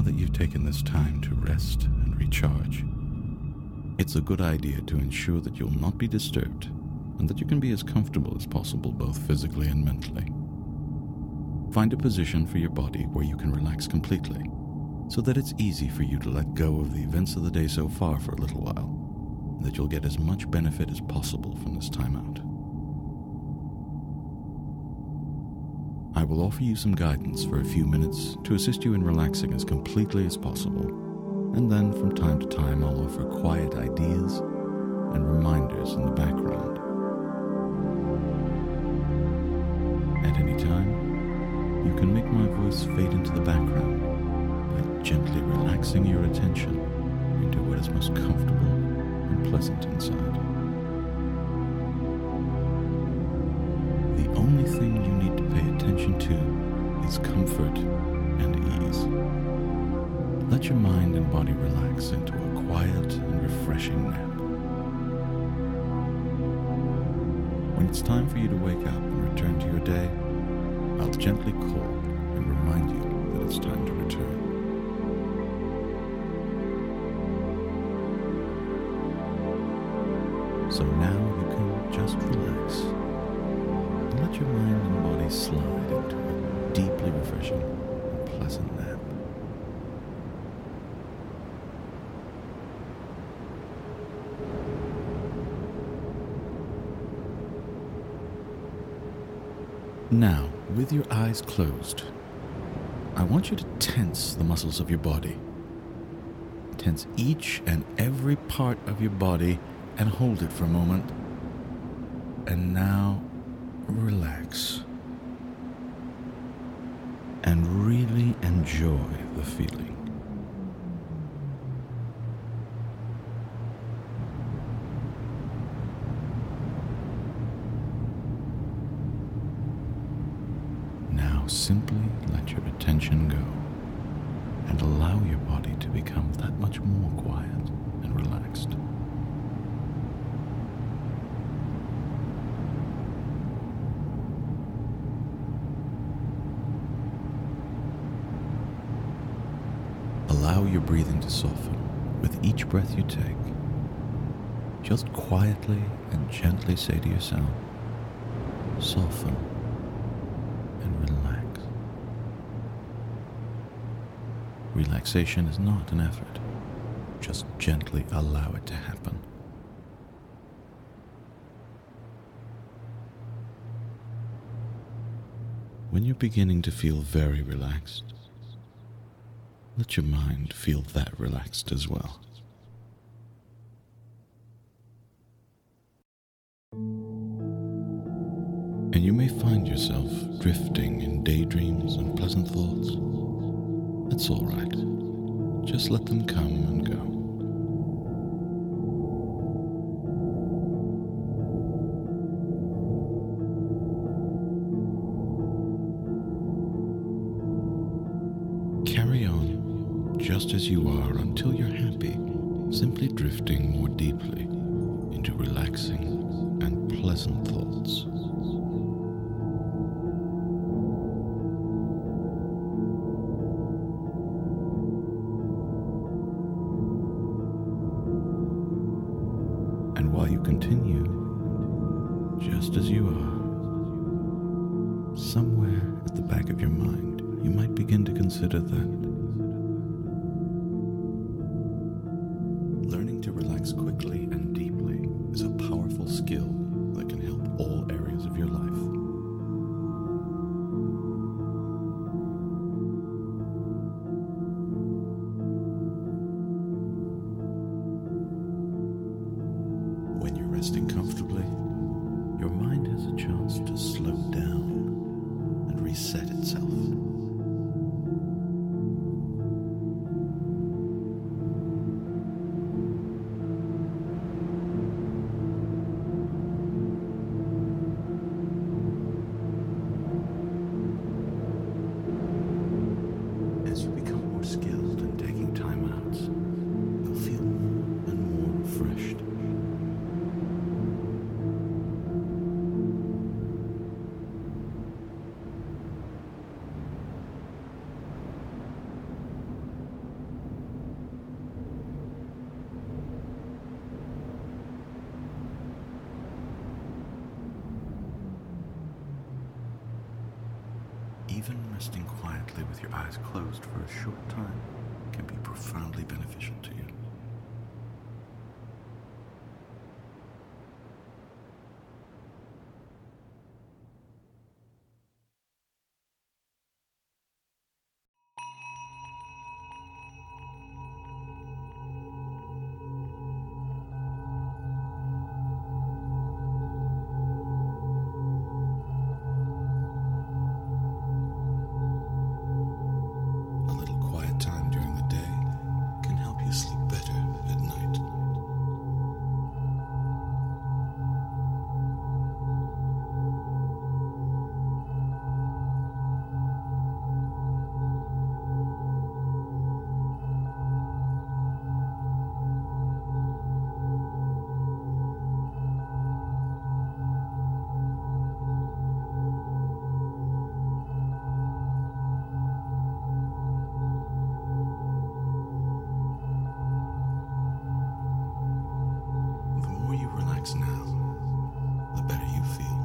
that you've taken this time to rest and recharge, it's a good idea to ensure that you'll not be disturbed and that you can be as comfortable as possible both physically and mentally. Find a position for your body where you can relax completely so that it's easy for you to let go of the events of the day so far for a little while, and that you'll get as much benefit as possible from this time out. I will offer you some guidance for a few minutes to assist you in relaxing as completely as possible, and then from time to time I'll offer quiet ideas and reminders in the background. At any time, you can make my voice fade into the background by gently relaxing your attention into what is most comfortable and pleasant inside. The only thing you need to pay attention to is comfort and ease. Let your mind and body relax into a quiet and refreshing nap. When it's time for you to wake up and return to your day, I'll gently call and remind you that it's time to return. So now you can just relax and let your mind and body slide into a deeply refreshing and pleasant nap. Now, with your eyes closed, I want you to tense the muscles of your body. Tense each and every part of your body and hold it for a moment. And now, relax. And really enjoy the feeling. Simply let your attention go and allow your body to become that much more quiet and relaxed. Allow your breathing to soften with each breath you take. Just quietly and gently say to yourself, soften and relax. Relaxation is not an effort. Just gently allow it to happen. When you're beginning to feel very relaxed, let your mind feel that relaxed as well. And you may find yourself drifting in daydreams and pleasant thoughts. That's all right. Just let them come and go. Carry on just as you are until you're happy, simply drifting more deeply into relaxing and pleasant thoughts. And while you continue, just as you are, somewhere at the back of your mind, you might begin to consider that learning to relax quickly and deeply is a powerful skill that can help all areas of your life. When you're resting comfortably, your mind has a chance to slow down and reset itself. even resting quietly with your eyes closed for a short time can be profoundly beneficial to you. A little quiet time during the day can help you sleep better at night. The more you relax now, the better you feel.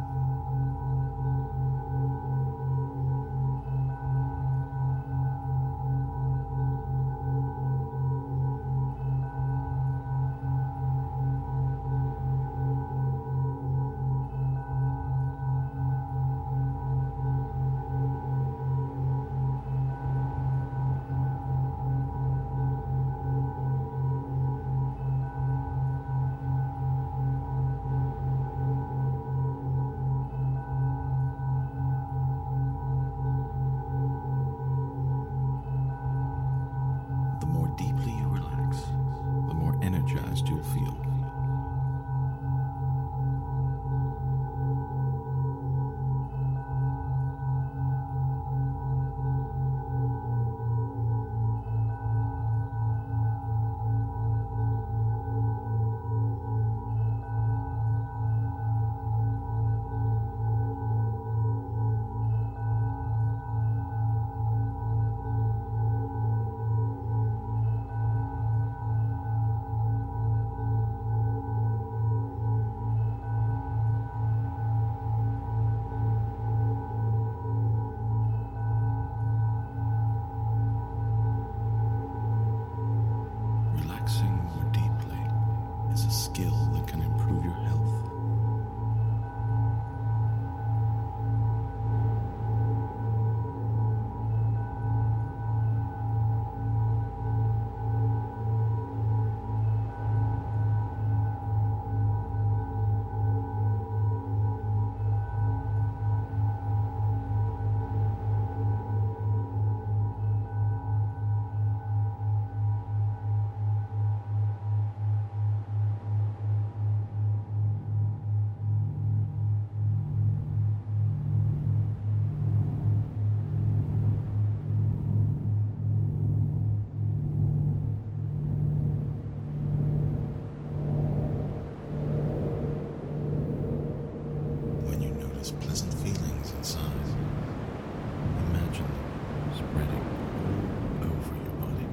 The more deeply you relax, the more energized you'll feel. Relaxing more deeply is a skill that can improve your health. When you notice pleasant feelings inside, imagine them spreading all over your body.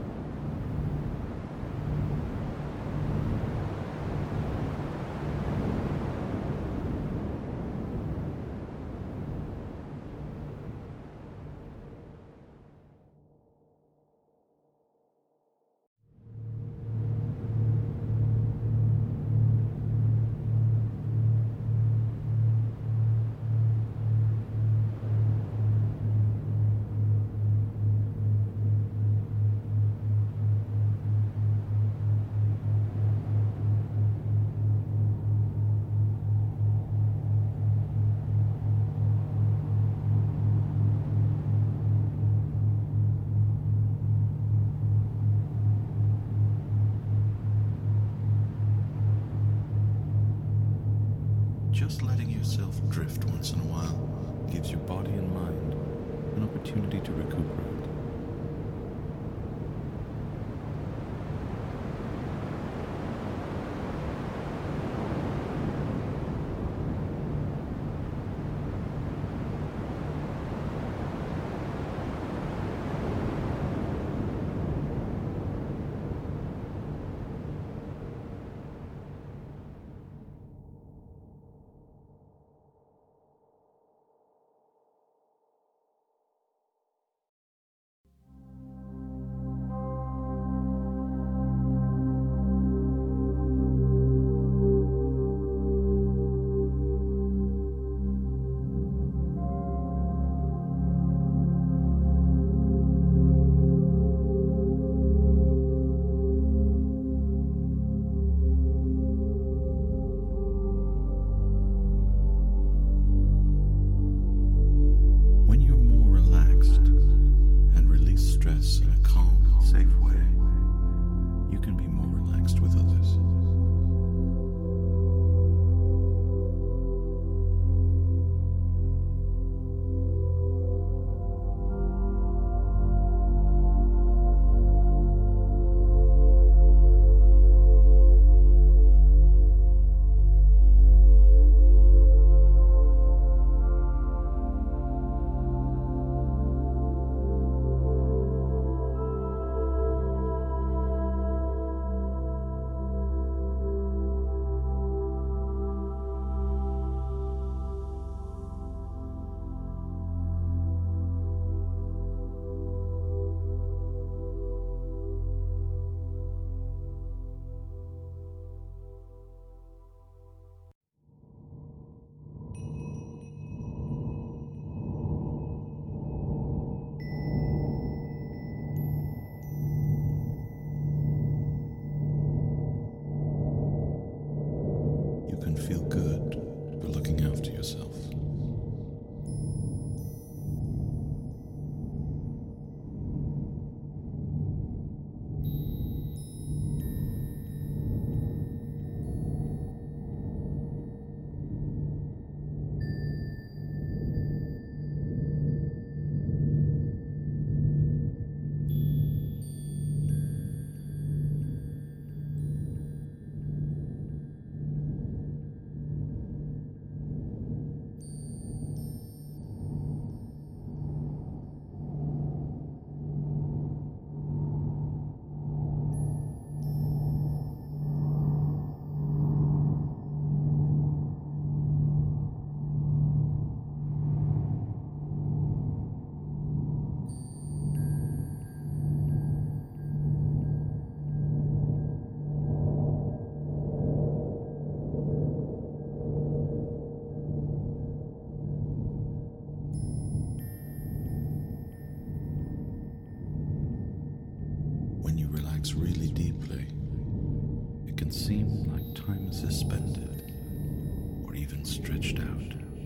Just letting yourself drift once in a while gives your body and mind an opportunity to recuperate. even stretched out.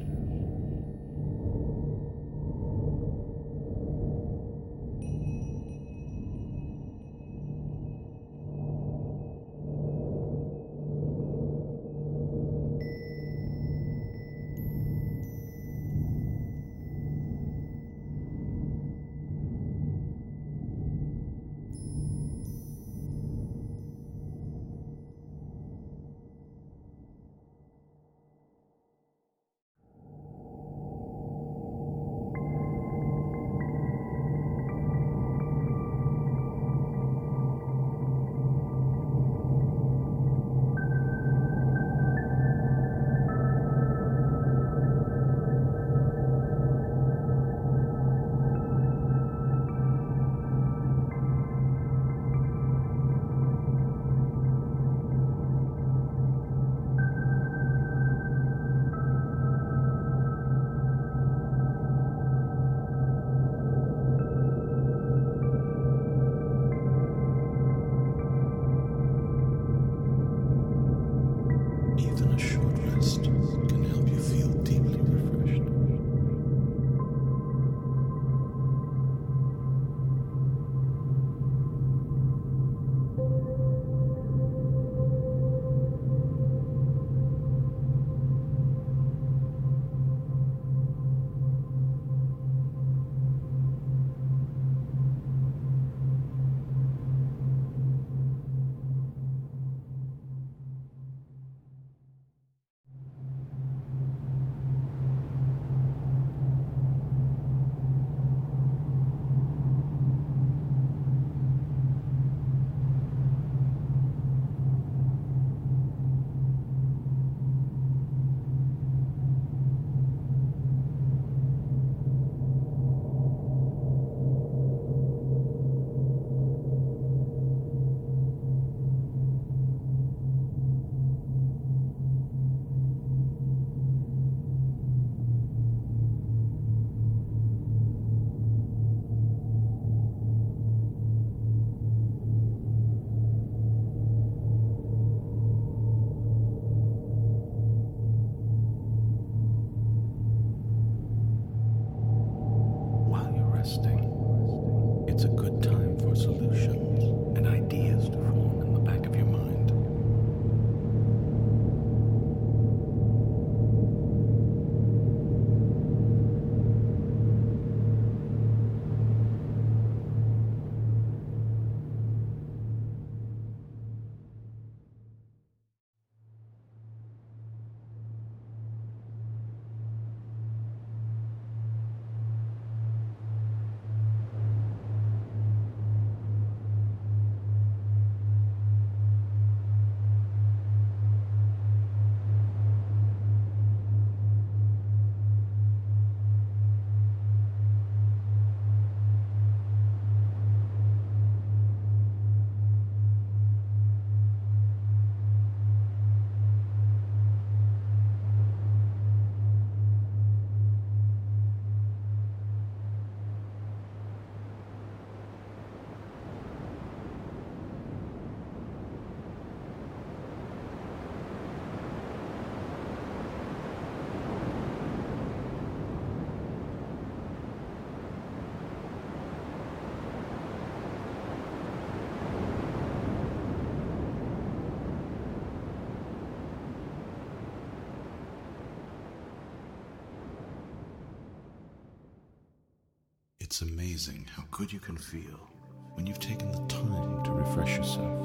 Even a short rest can help you feel deeply refreshed. While you're resting, it's a good time for solutions and ideas to form in the back of your mind. It's amazing how good you can feel when you've taken the time to refresh yourself.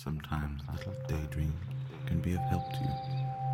Sometimes a little daydream can be of help to you.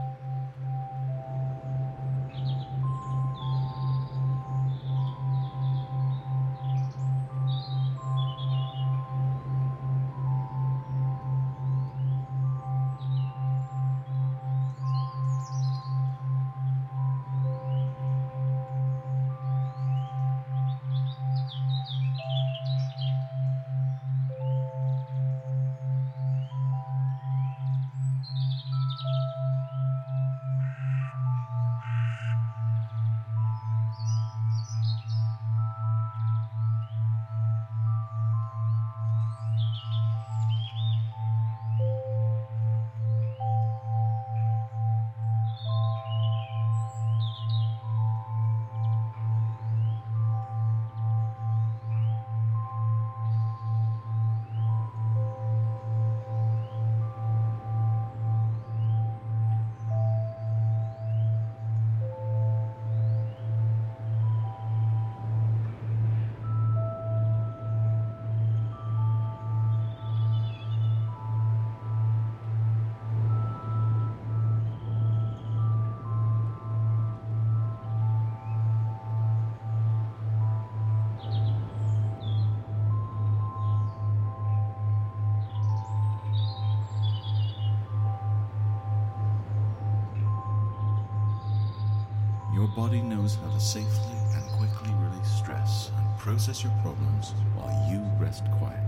Your body knows how to safely and quickly release stress and process your problems while you rest quietly.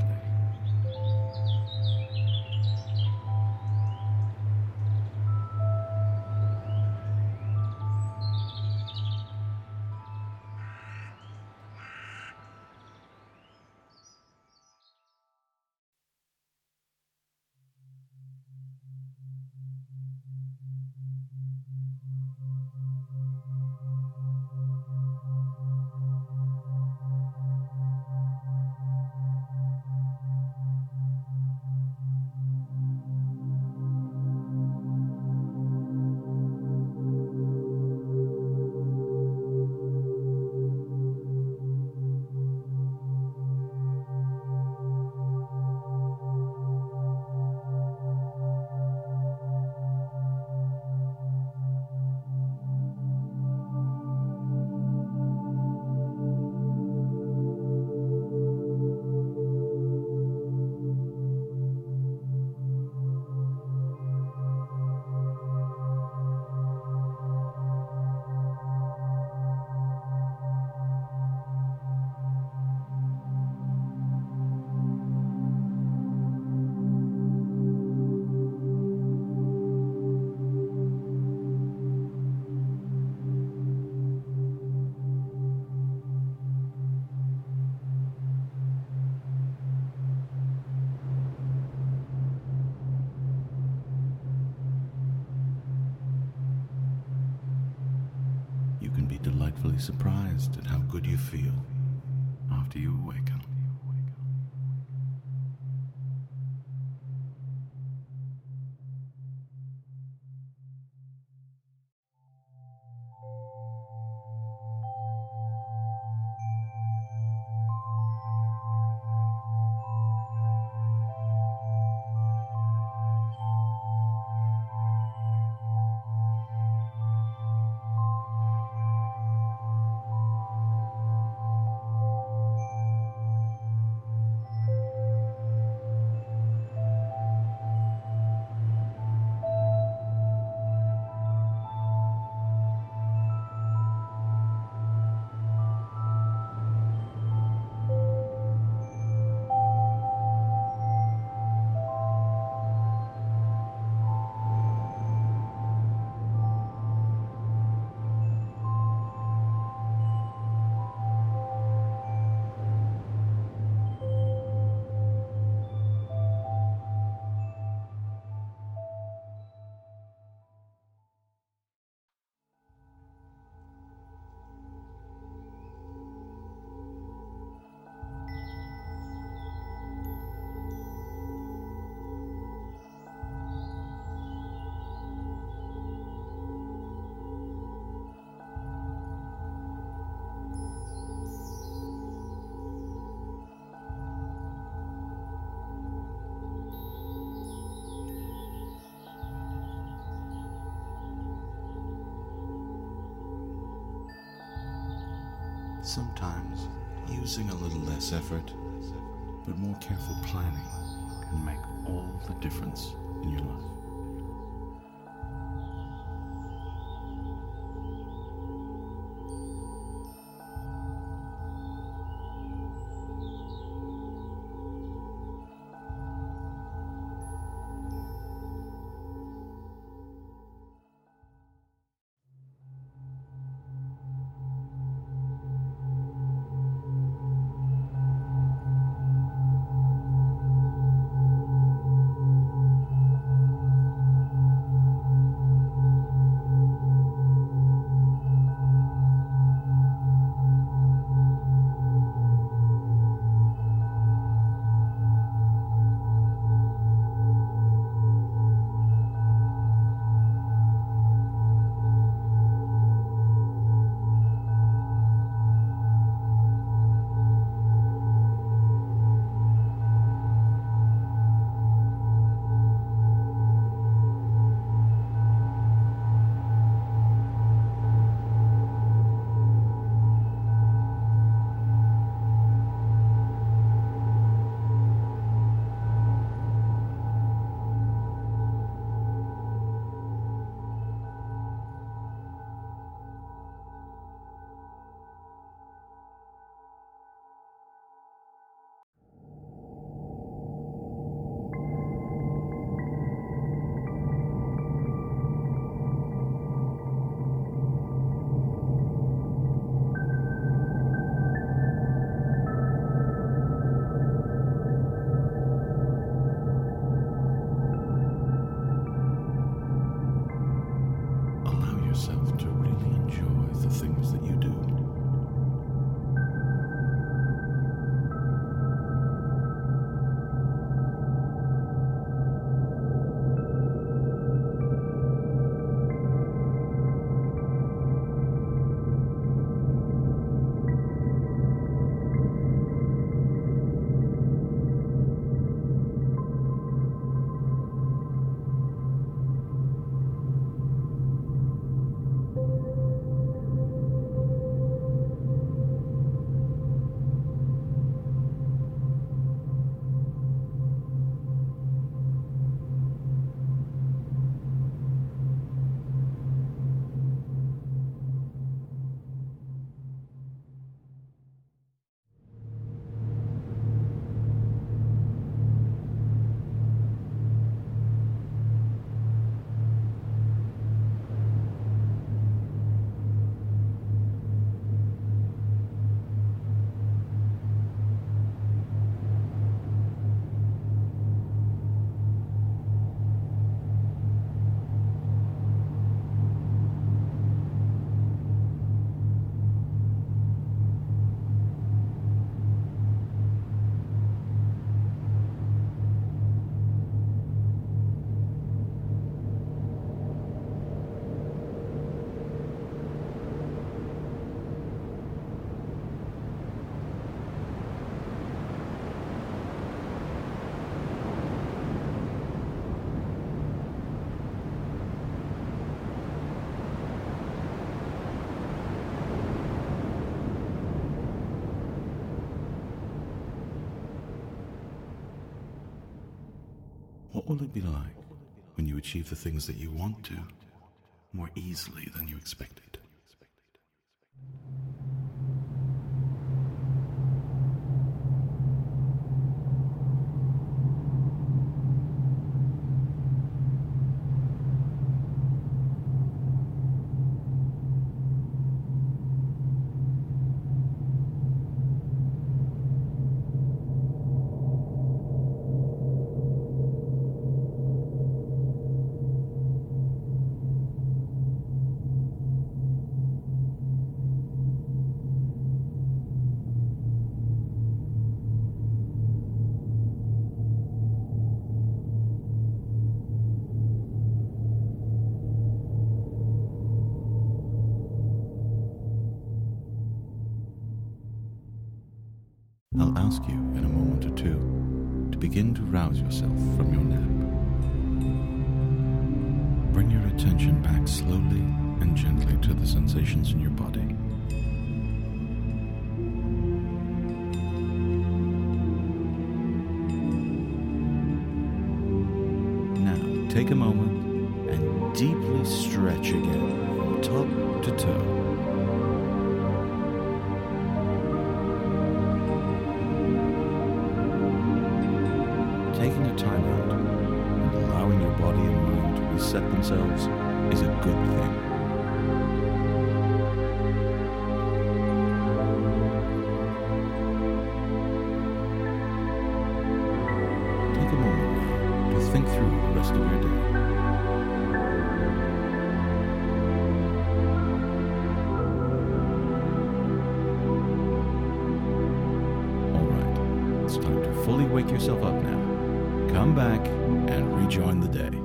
You can be delightfully surprised at how good you feel after you awaken. Sometimes using a little less effort, but more careful planning can make all the difference in your life. Yourself to really enjoy the things that you do. What will it be like when you achieve the things that you want to more easily than you expected? I'll ask you in a moment or two to begin to rouse yourself from your nap. Bring your attention back slowly and gently to the sensations in your body. take a moment and deeply stretch again from top to toe. Taking a time out and allowing your body and mind to reset themselves is a good thing. Take a moment now to think through the rest of your day. All right, it's time to fully wake yourself up now. Come back and rejoin the day.